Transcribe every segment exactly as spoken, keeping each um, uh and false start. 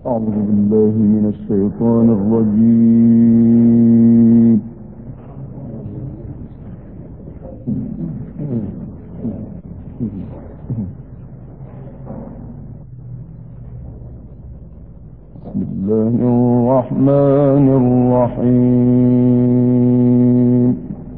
أعوذ بالله من الشيطان الرجيم. بسم الله الرحمن الرحيم.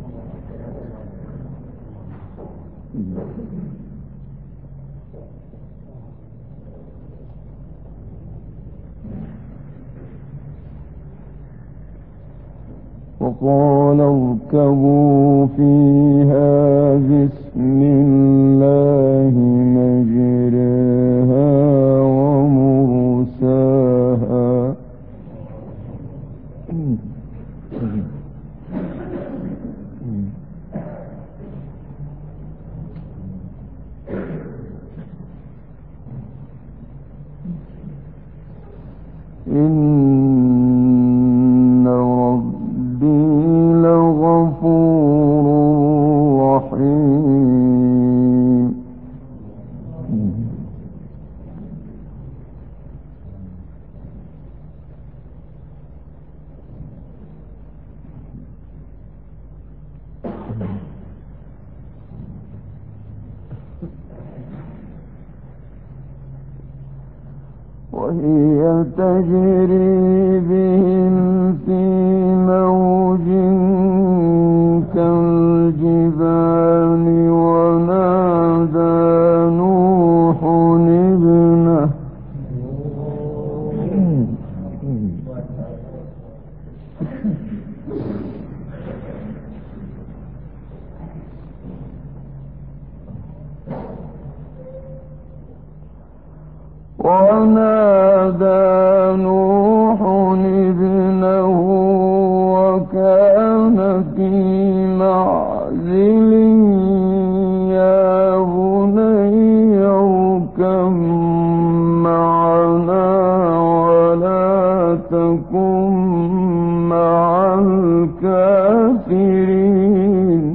وقال اركبوا فيها بسم الله مجريها ومرساها إن ربي لغفور رحيم. وهي تجري بهم في موج كالجبال ونادى نوح ابنه ونادى نوح ابنه وكان في معزل يا بني اركب معنا ولا تكن مع الكافرين.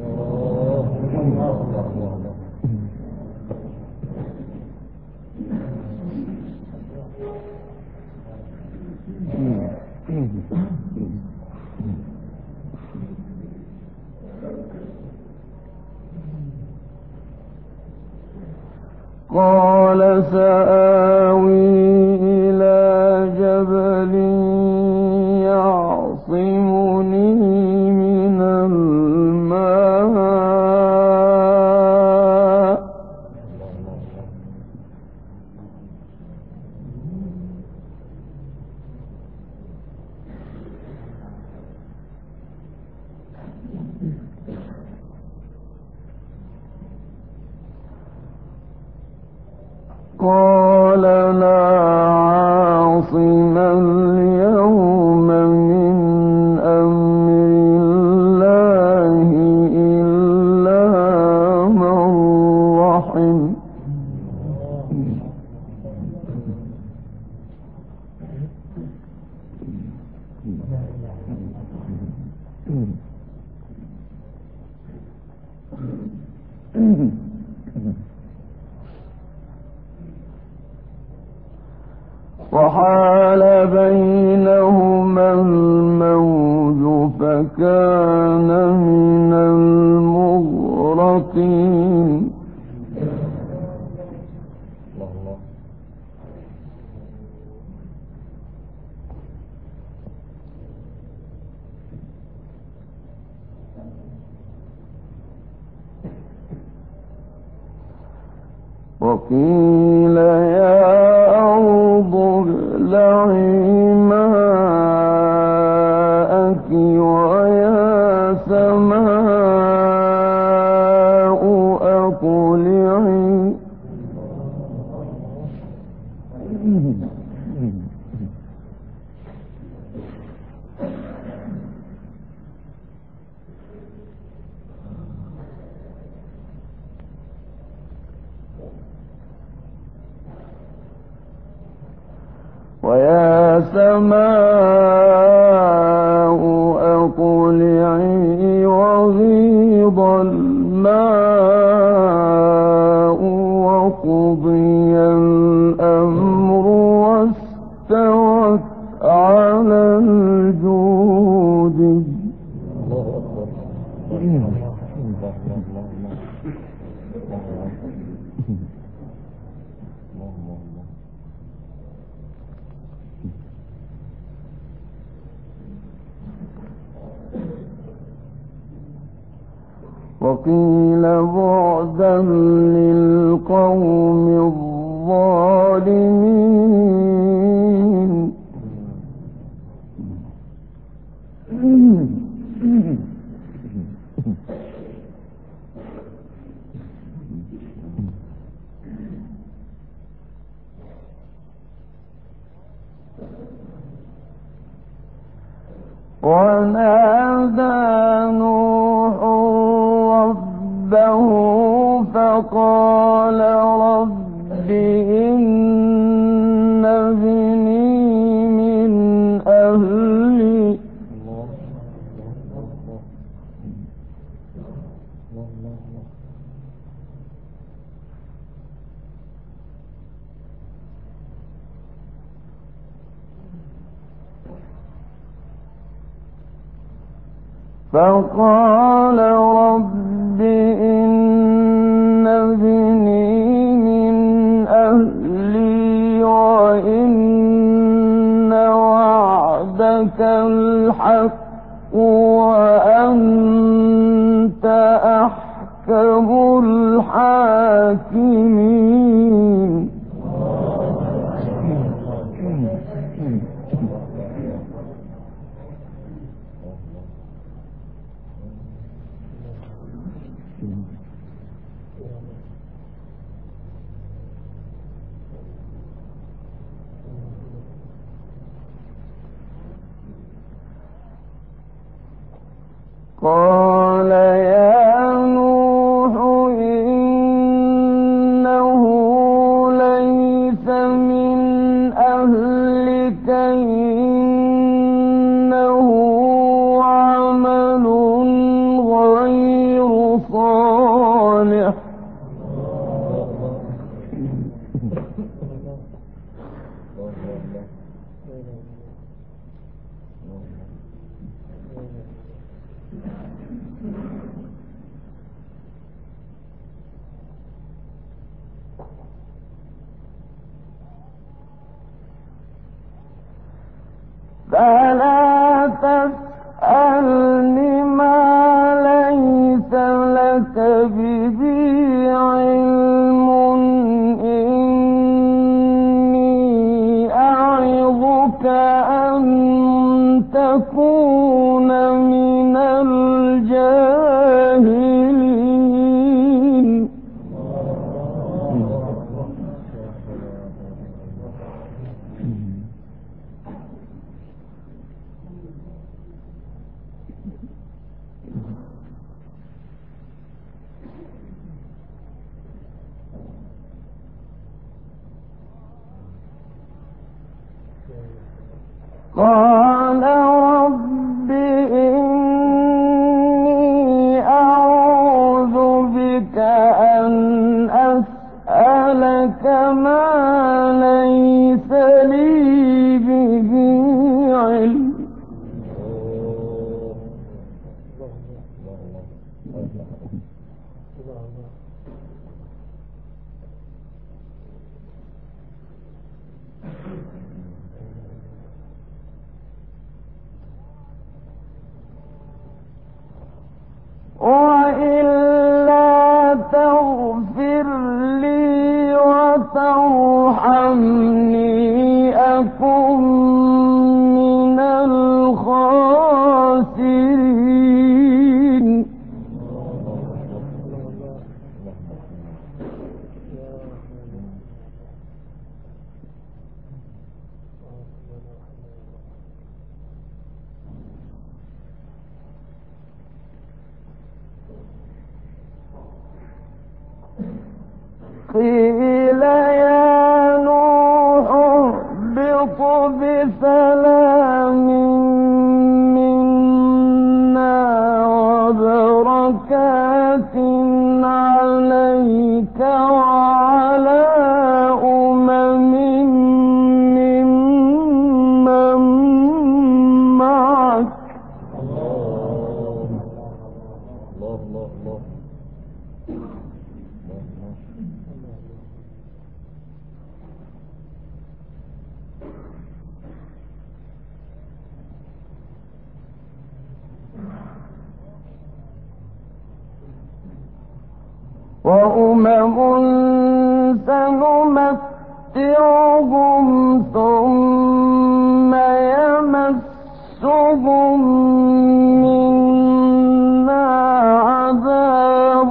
قال سآوي إلى جبل يعصمني من الماء قال لا عاصم اليوم من أمر الله إلا من رحم. وحال بينهما الموج فكان من المغرقين. وقيل يا أرض ابلعي ماءك ويا سماء أقلعي ويا سماء أقلعي وغيض الماء وقضي الأمر وقيل بعدا للقوم الظالمين. ونادى نوح ربه فقال رب إن ابني من أهلي فقال رب إن ابني من أهلي وإن وعدك الحق وأنت أحكم الحاكمين. قال يا نوح إنه ليس من أهلك إنه عمل غير صالح فلا تسألني ما ليس لك به علم إني أعظك أن تكون من الجاهلين. قال رب إني أعوذ بك أن أسألك ما ليس لي به علم. وإلا تغفر لي وترحمني أكن من الخاسرين. قيل يا نوح اهبط بسلام منا وبركات عليك وعلى أمم ممن معك. الله الله الله الله وأمم سنمتعهم ثم يمسهم منا عذاب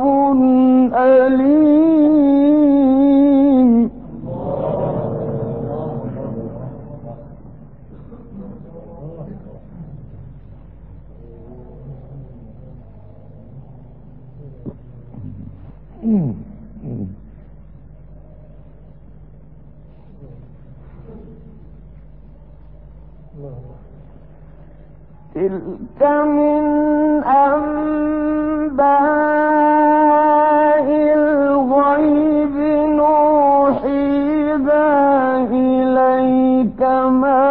أليم. تلك من أنباء الغيب نوحيها إليك ما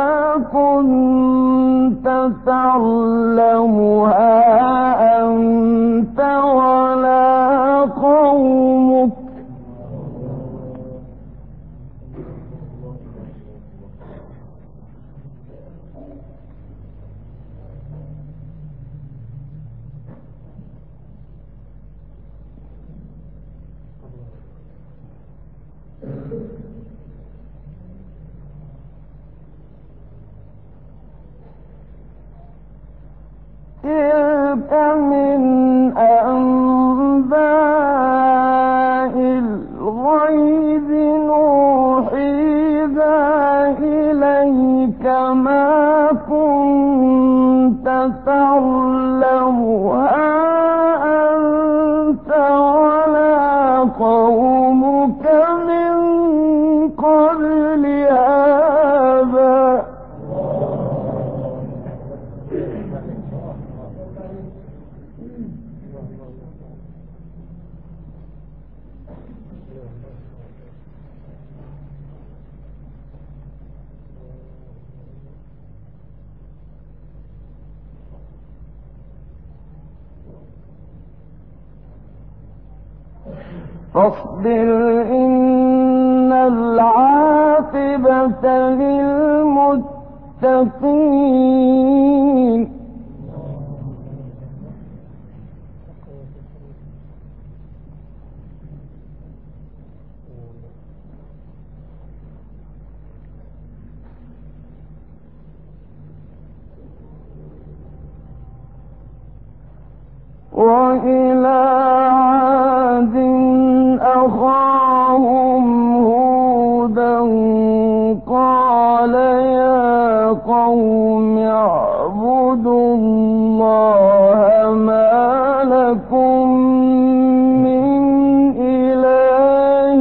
كنت تعلمها أنت ولا قومك تلك من أنباء الغيب نوحيها إليك ما كنت تعلمها أنت ولا قومك من قبل هذا فاصبر إن العاقبة للمتقين. وإلى عاد أخاهم هودا قال يا قوم اعبدوا الله ما لكم من إله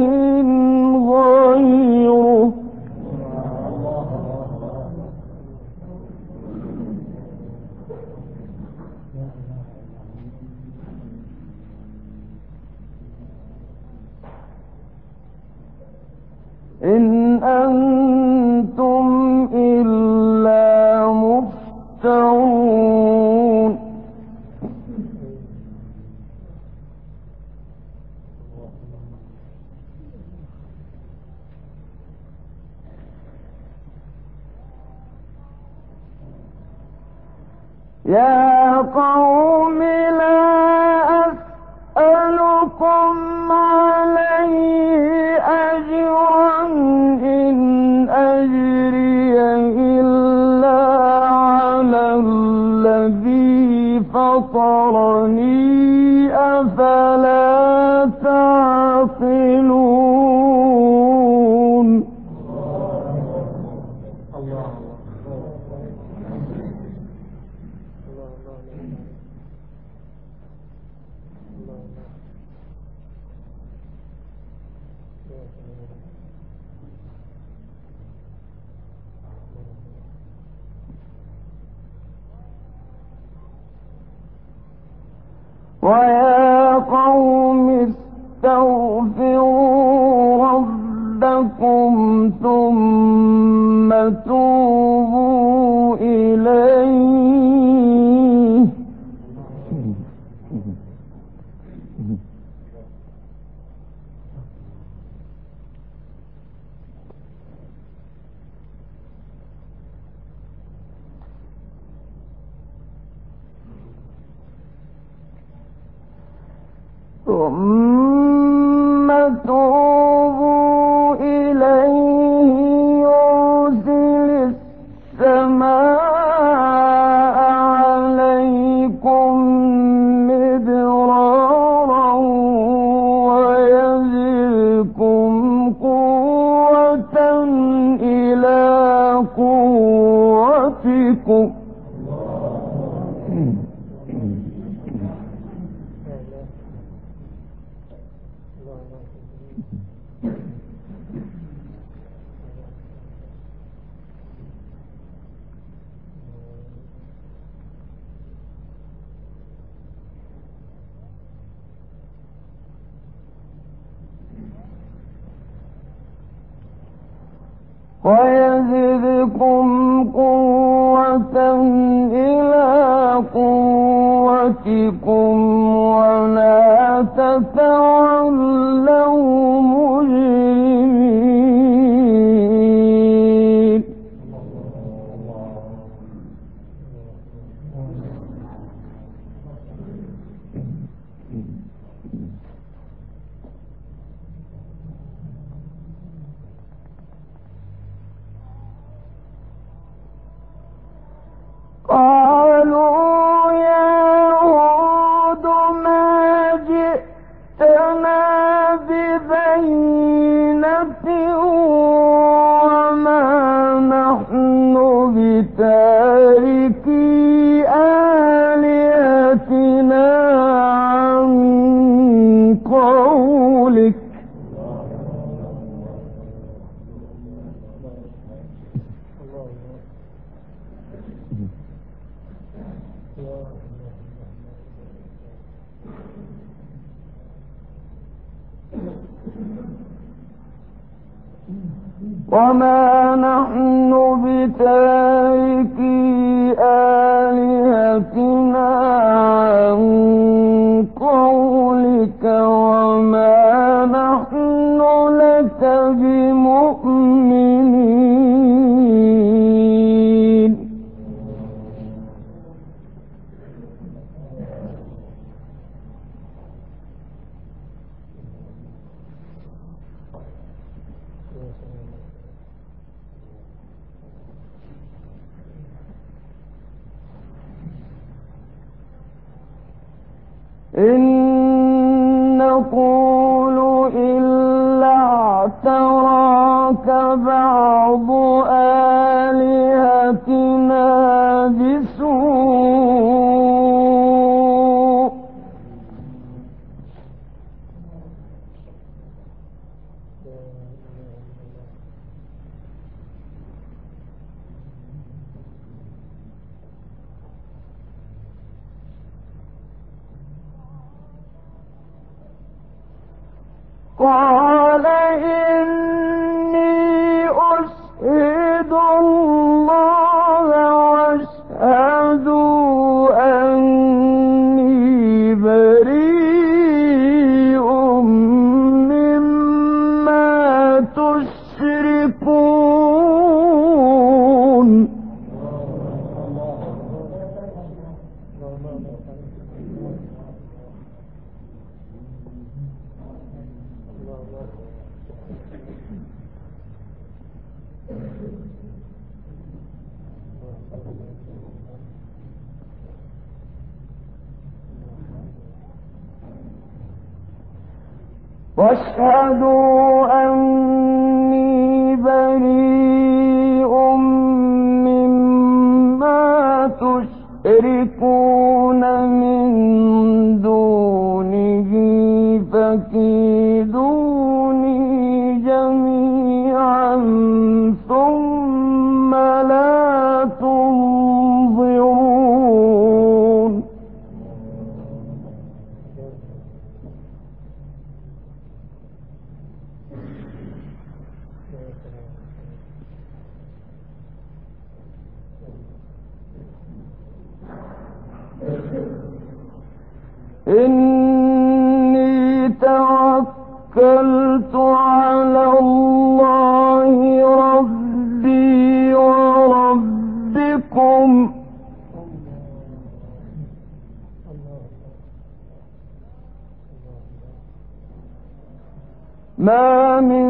غيره إن أنتم إلا مفترون. يا قوم لا أسألكم عليه أجرا إن أجري إلا على الذي فطرني أفلا تعقلون. ويا قوم استغفروا ربكم ثم توبوا إليه ثم قوتكم ويزدكم قوة إلى قوتكم ولا تتولوا مجرمين قالوا يا هود ما جئتنا ببينة وما نحن بتاركي آلهتنا عن قولك وما نحن بتاركي آلهتنا عن قولك وما نحن لك بمؤمنين إن نقول إلا اعتراك بعض آلهتنا بسوء قال إني أشهد الله واشهدوا أني بريء مما تشركون واشهدوا أني بريء مما تشركون من دونه فكيدوني جميعا ثم لا تنظرون إني توكلت على الله ربي وربكم ما من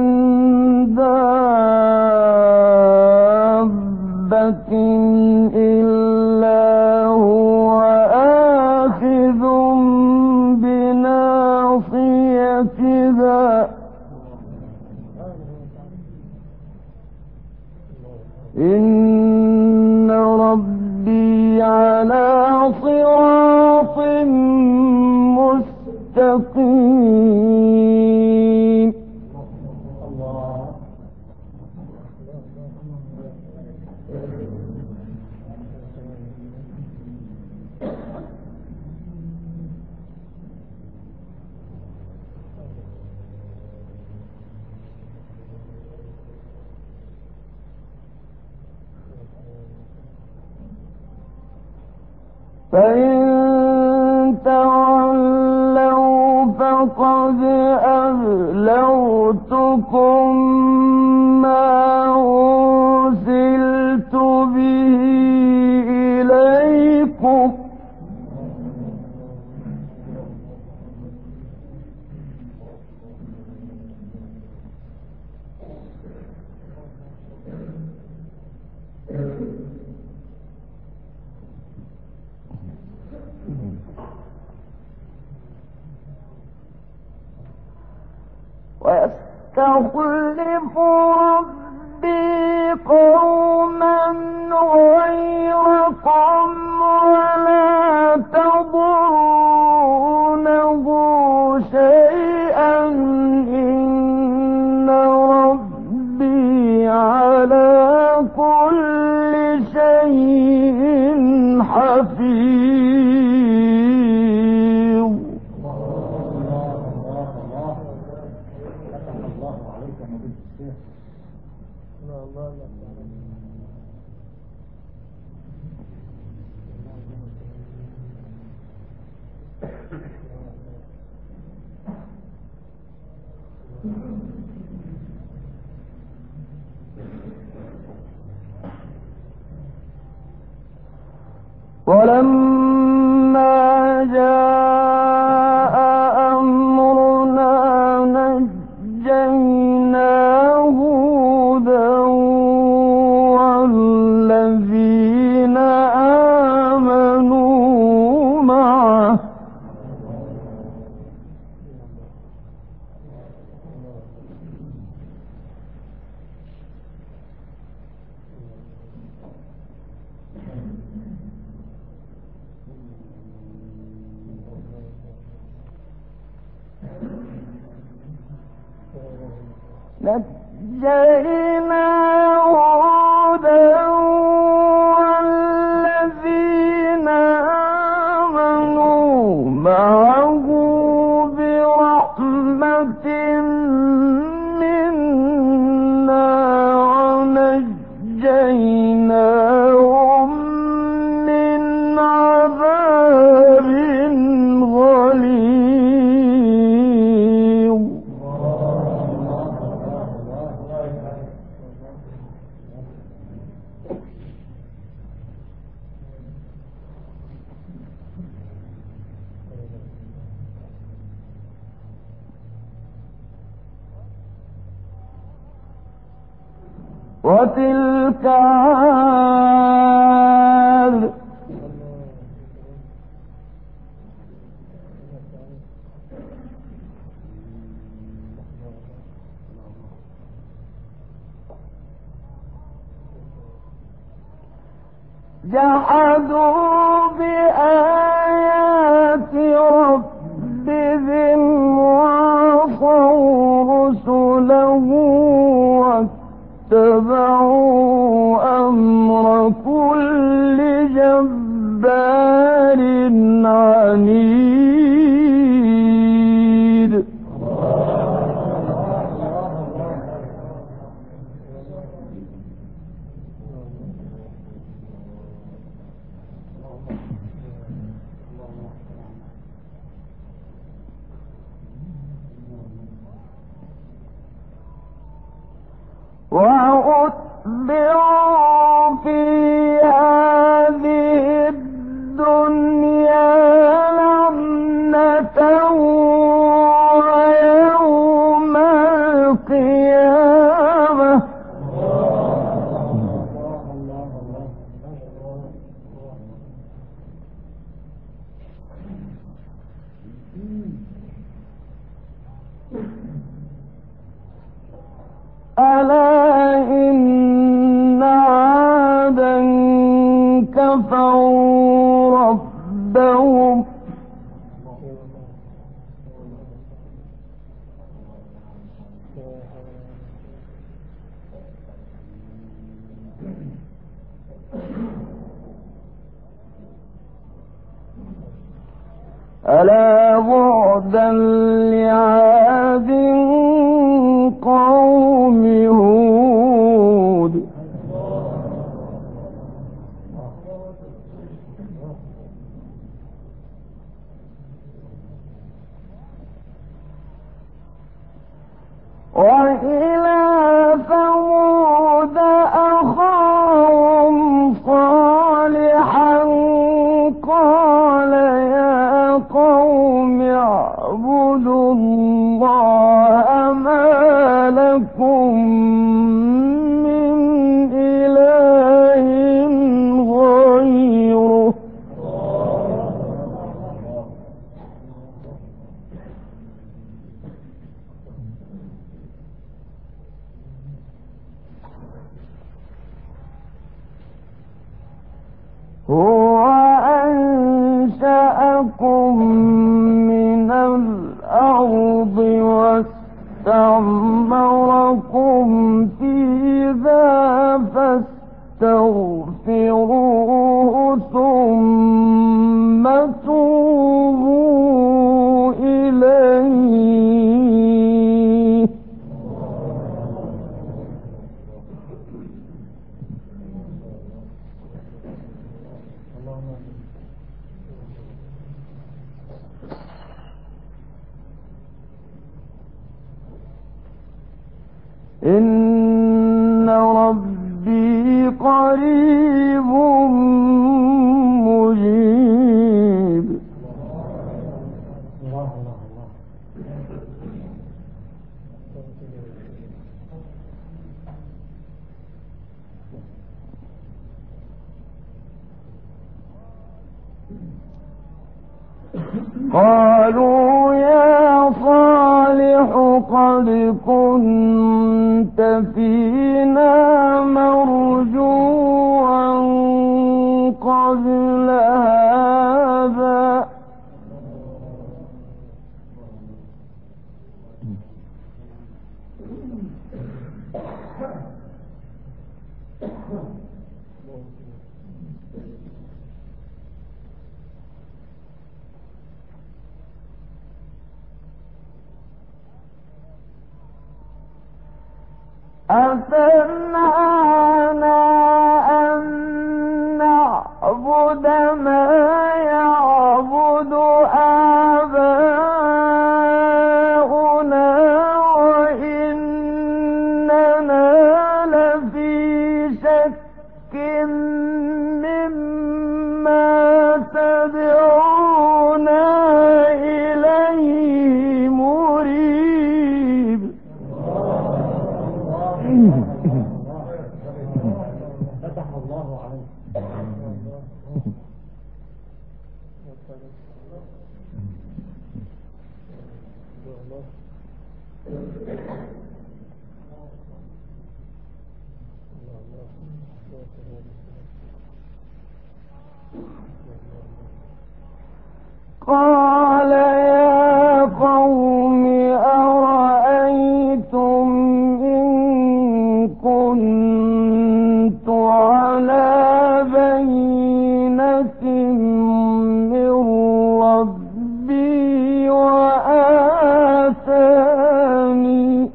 دابة إلا هو آخذ بناصيتها إن ربي على صراط مستقيم. فإن تولوا فقد أبلغتكم ما أرسلت به إليكم ويستخلف ربي قوما غيركم ولا تضرونه شيئا إن ربي على كل شيء حفيظ. ولما جاء أمرنا نجينا هودا والذين آمنوا معه نجينا هودا والذين آمنوا معه برحمة منا ونجيناهم من عذاب غليظ. وتلك عاد جحدوا بآيات ربهم وعصوا رسله واتبعوا أمر كل جبار عنيد. وأتبعوا في هذه الدنيا لعنة ويوم القيامة ألا إن كفروا ربهم ألا بعدا لعاد قوم هود وإلى ثمود أخاهم صالحا قال يا قوم اعبدوا الله ما لكم من إله غيره هو أنشأكم من الأرض واستعمركم فيها فاستغفروه ثم توبوا إليه إن ربي قريب مجيب قالوا يا صالح قد كنت فينا مرجوا قبل هذا أتنهانا أن نعبد ما يعبد آباؤنا وإننا لفي شك مما تدعونا إليه مريب فتح الله عليك. قال يا قوم أرأيتم إن كنت على بينة من ربي وآتاني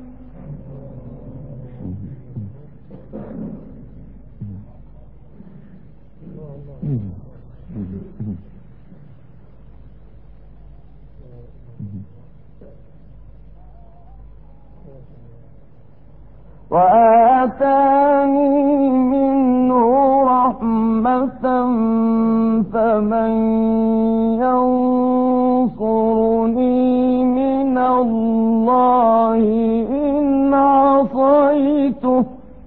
وآتاني منه رحمة فمن ينصرني من الله إن عصيته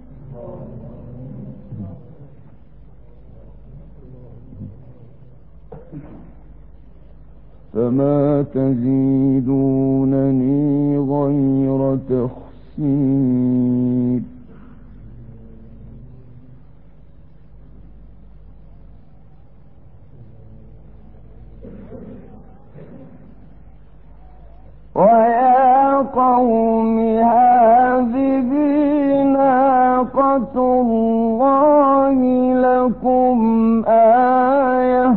فما تزيدونني غير تخسير ويا قوم هذه ناقة الله لكم آية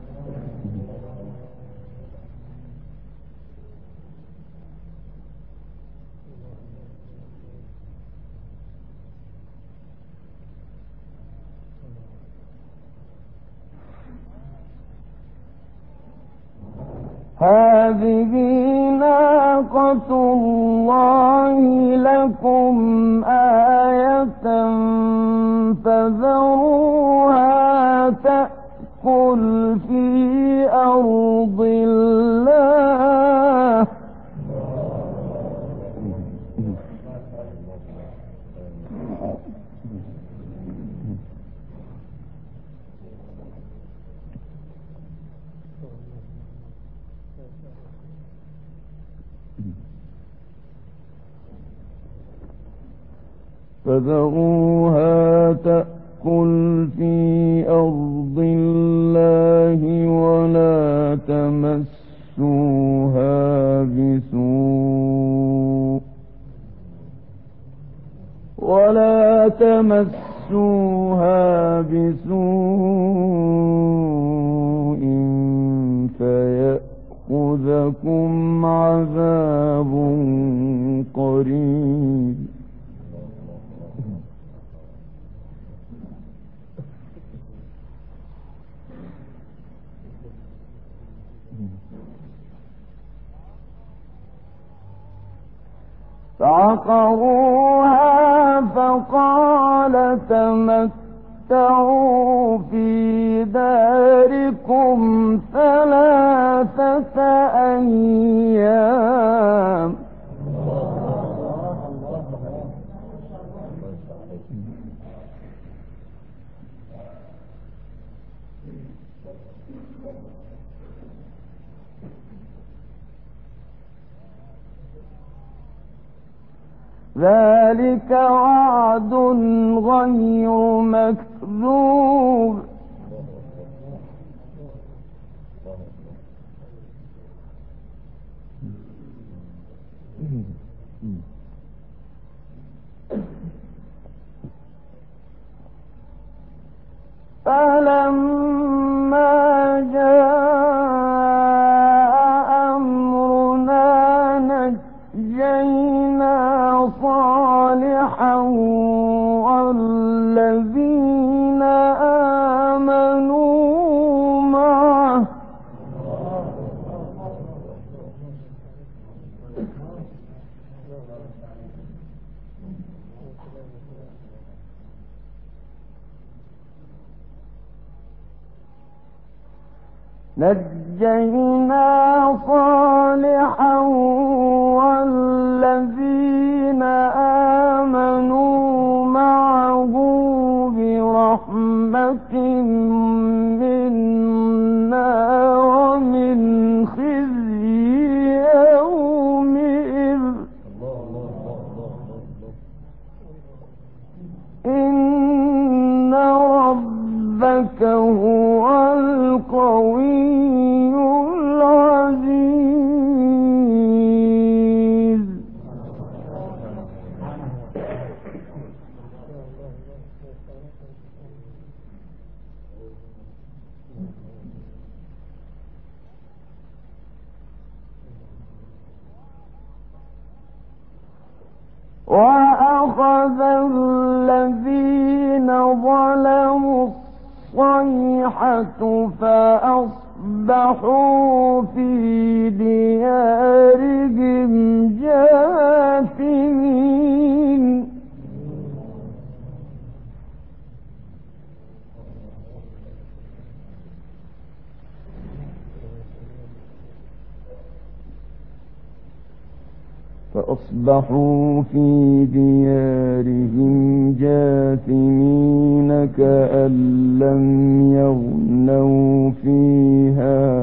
هذه ناقة الله لكم آية فذروها تأكل في أرض الله فذروها تأكل في أرض الله ولا تمسوها بسوء ولا تمسوها بسوء فيأخذكم عذاب قريب فعقروها فقال تمتعوا في داركم ثلاثة أيام ذلك وعد غير مكذوب فلما جاء أمرنا نجينا صالحا والذين آمنوا معه نجينا صالحا والذين آمنوا معه برحمة منا ومن خزي يومئذ إن ربك هو القوي العزيز وأخذ الذين ظلموا الصيحة فأصبحوا في ديارهم جاثمين فأصبحوا في ديارهم جاثمين كأن لم يغنوا فيها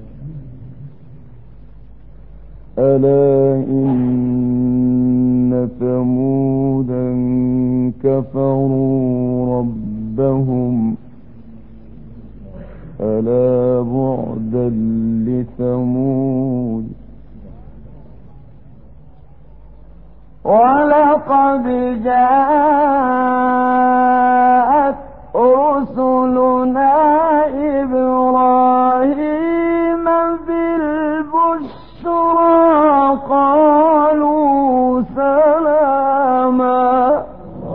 ألا إن ثمودا كفروا ربهم ألا بعدا لثمود ولقد جاءت رسلنا إبراهيم بالبشرى قالوا سلاما.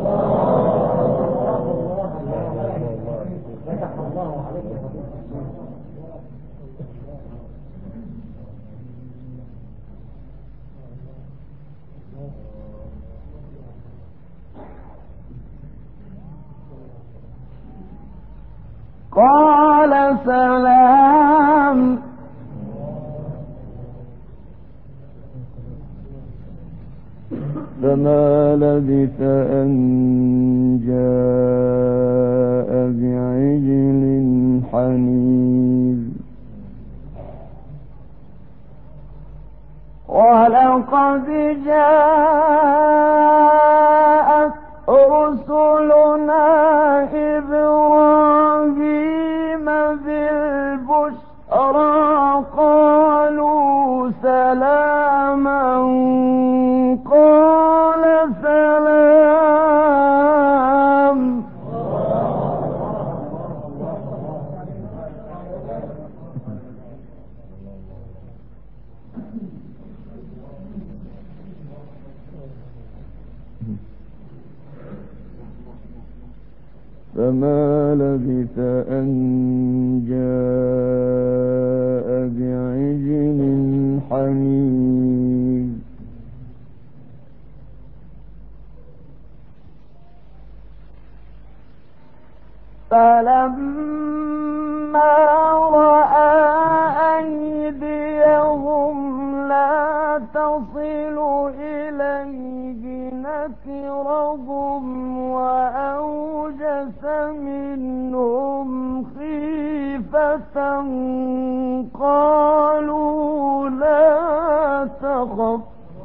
قال سلام. فما لبث أن جاء بعجل حنيذ. ولقد جاءت رسلنا إبراهيم بالبشرى قالوا سلاما. قال سلام. فما لبث أن جاء بعجل حنيذ. فلما رأى أيديهم لا تصل إليه نكرهم وأوجس منهم خيفة قالوا لا تخف.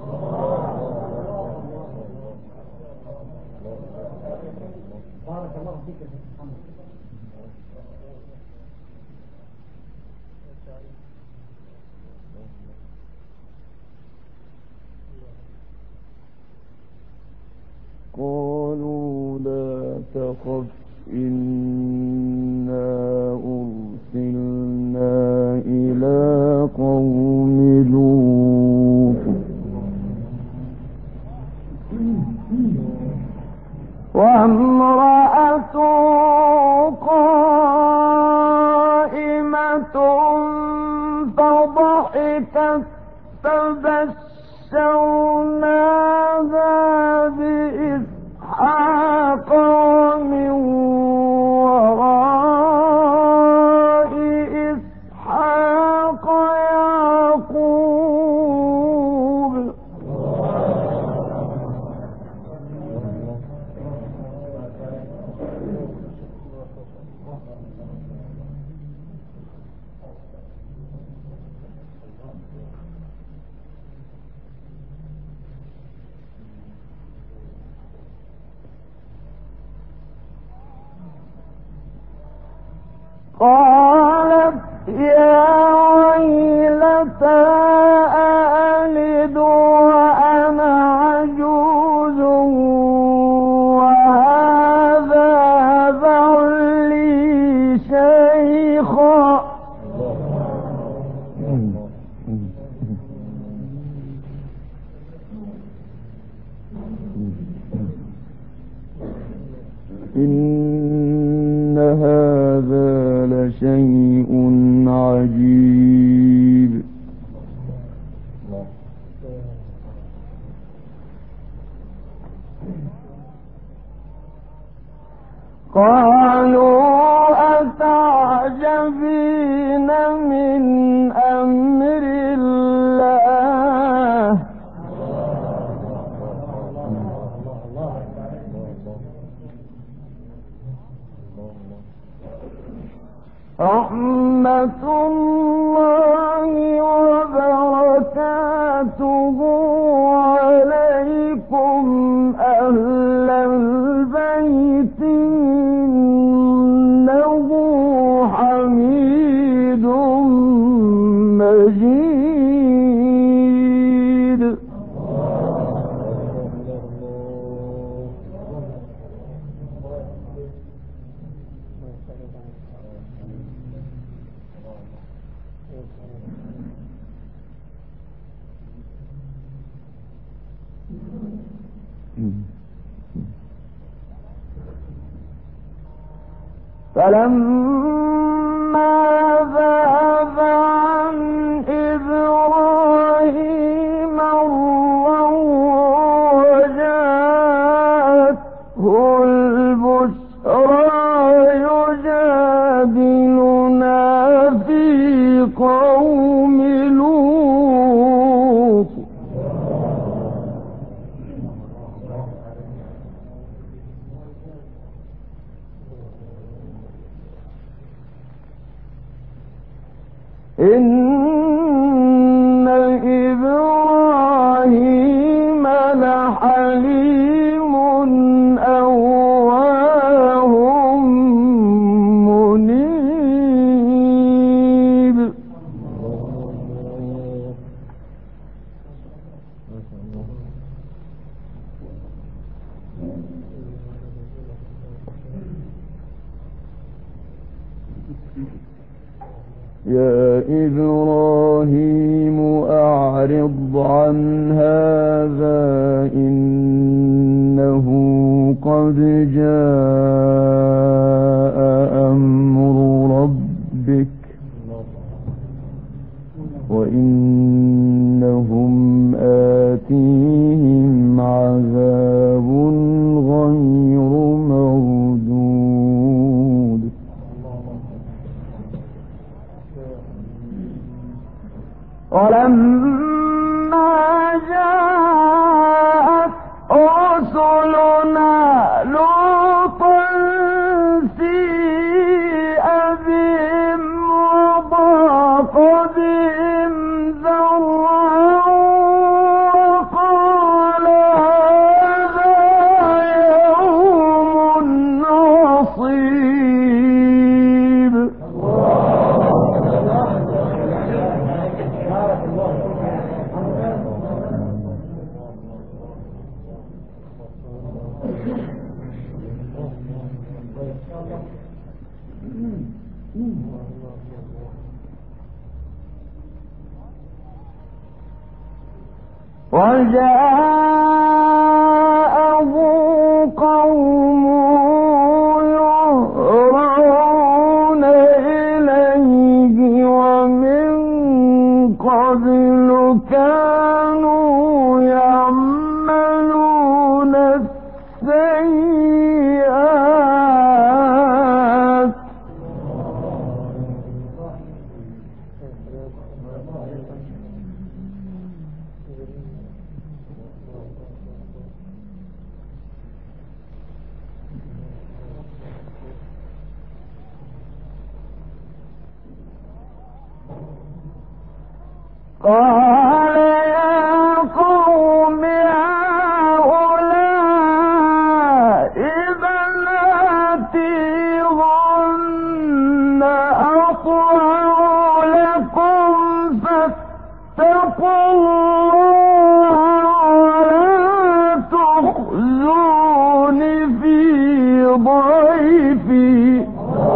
بارك الله فيك يا محمد. قالوا لا تخف إنا أرسلنا إلى قوم لوط وامرأته قائمة فضحكت فبشرناها بإسحاق ومن وراء إسحاق يعقوب. قالت يا ويلتى أألد وأنا عجوز وهذا بعلي شيخا. إن هذا لشيء عجيب. قالوا أتعجبين من أمر الله رحمة الله وبركاته عليكم أهل البيت إنه حميد مجيد. فلما ذهب عن إبراهيم الروع وجاءته البشرى يجادلنا في قوم لوط إن إبراهيم لحليم أواه منيب. يا إبراهيم أعرض عن هذا إنه قد جاء أمر ربك وإنهم آتيهم عذاب غير مردود. ولما جاءت رسلنا لوطا سيء بهم وضاق بهم ذرعا وقال هذا يوم عصيب. وجاءه قومه يهرعون إليه ومن قبل كانوا يعملون السيئات قال يا قوم هؤلاء بناتي هن أطهر لكم فاتقوا الله ولا تخزون في ضيفي.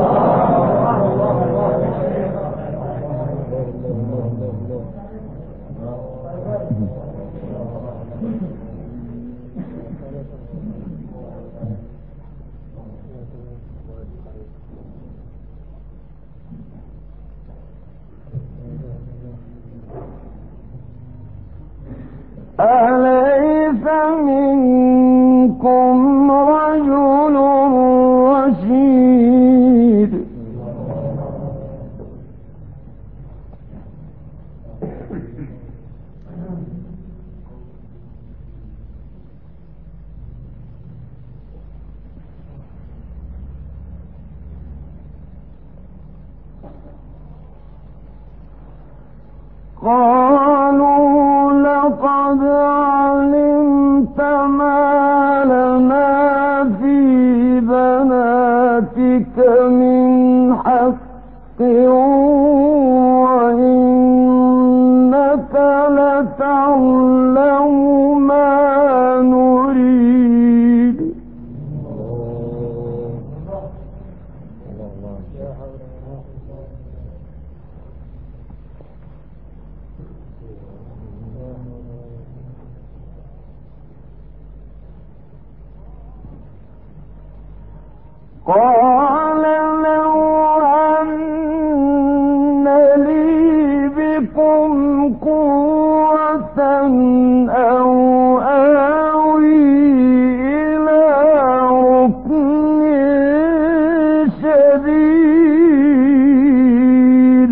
أليس منكم رجل رشيد. قالوا لقد علمت ما لنا في بناتك من حق وإنك لتعلم ما نريد. قال لو أن لي بكم قوة أو آوي إلى ركن شديد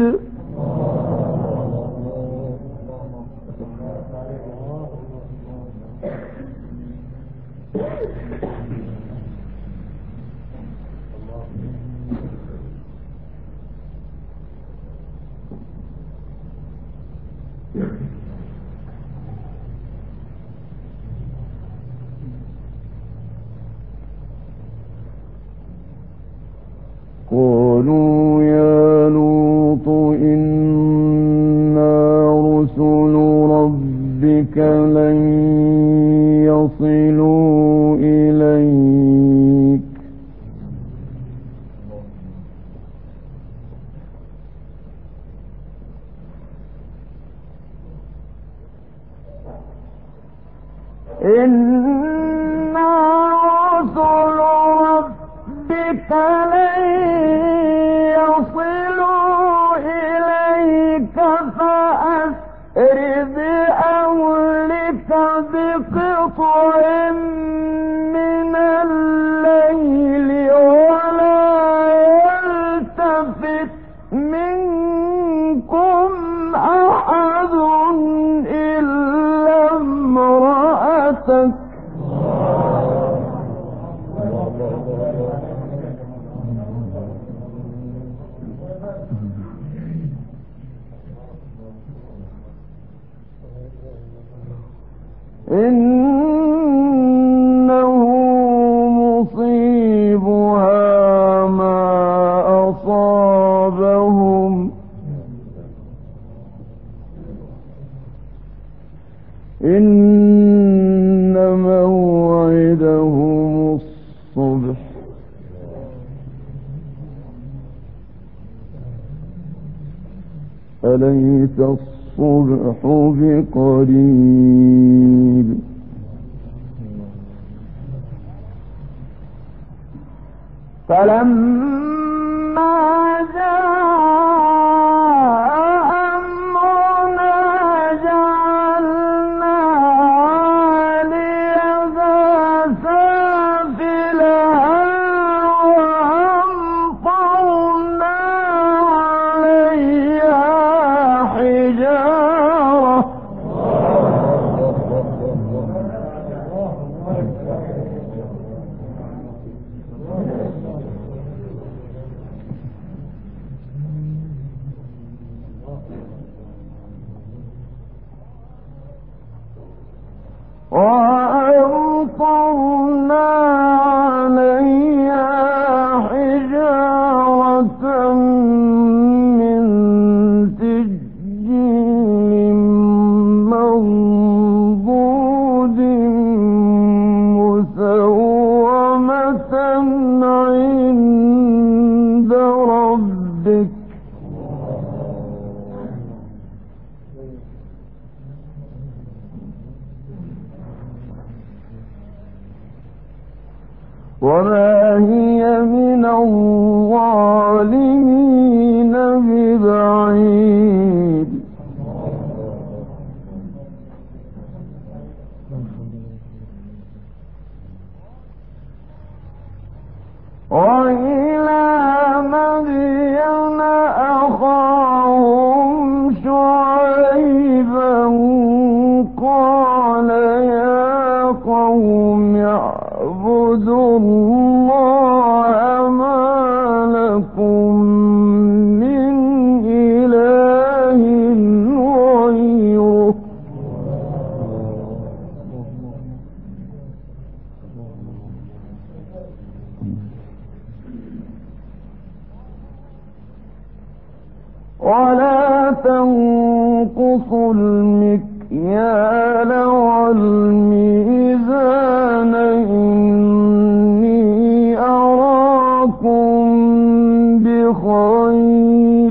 قالوا يا لوط إنا رسل ربك لن يصلوا إليك إنا رسل ربك لن يصلوا إليك فأسر بأهلك بقطع من الليل ولا يلتفت منكم أحد إلا امرأتك إنه مصيبها ما أصابهم إن موعدهم الصبح أليس الصبح بقريب فلما جاء أمرنا جعلنا عاليها سافلها وأمطرنا عليها حجارة وأمطرنا عليها حجارة من سجيل منضود مسومة عند ربك وما هي من الظالمين ببعيد وإلى مدين أخاهم شعيبا قال يا قوم اعبدوا الله ما لكم من إله غيره ولا تنقصوا المكيال والميزان إني أراكم بخير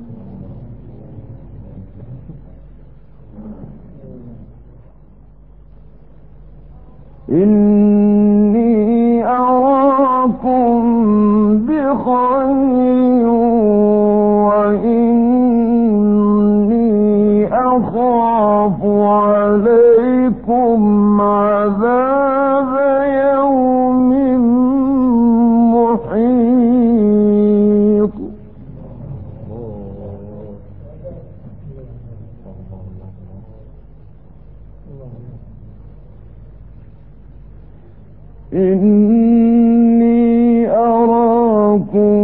إني أراكم بخير وإني أخاف عليكم عذاب يوم محيط إني أراكم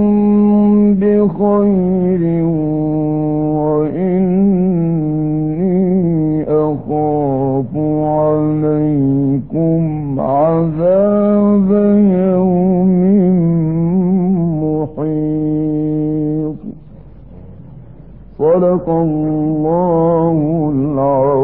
بخير وإني أخاف عليكم عذاب يوم محيط صدق الله العظيم.